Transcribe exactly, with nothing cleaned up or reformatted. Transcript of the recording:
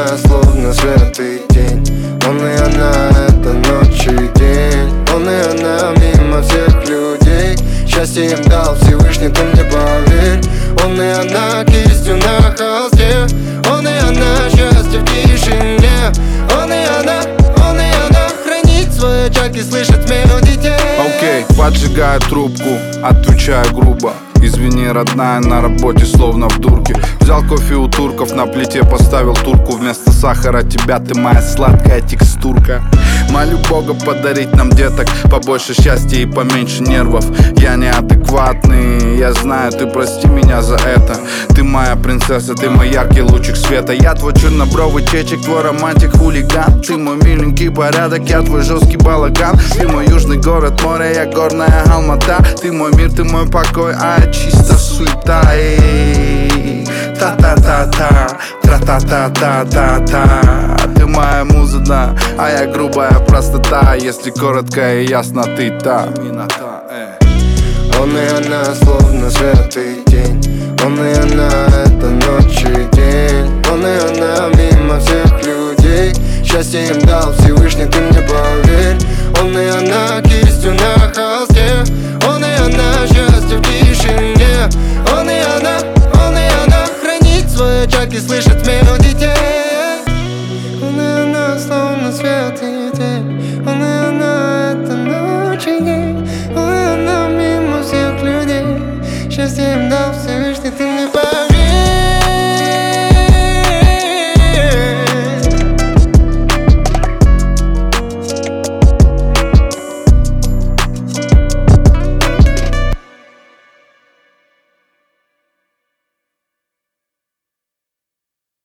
словно свет и тень. Он и она — это ночь и день. Он и она мимо всех людей. Счастье им дал Всевышний, ты мне поверь. Он и она кистью на холсте. Он и она счастье в тишине. Он и она, он и она хранит свой очаг и слышит смех детей. Окей, okay, поджигаю трубку, отвечаю грубо. Извини, родная, на работе словно в дурке. Взял кофе у турков, на плите поставил турку. Вместо сахара тебя, ты моя сладкая текстурка. Молю Бога подарить нам деток, побольше счастья и поменьше нервов. Я неадекватный, я знаю, ты прости меня за это. Ты моя принцесса, ты мой яркий лучик света. Я твой чернобровый чечек, твой романтик, хулиган. Ты мой миленький порядок, я твой жесткий балаган. Ты мой южный город, море, я горная Алмата. Ты мой мир, ты мой покой, а я чисто суета. Та-та-та-та, тра-та-та-та-та-та. Ты моя муза, да, а я грубая простота. Если коротко и ясно, ты та. Он и она словно свет и тень. Он и она — это ночь и день. Он и она мимо всех людей. Счастье им дал Всевышний, ты мне поверь. Он и она кистью на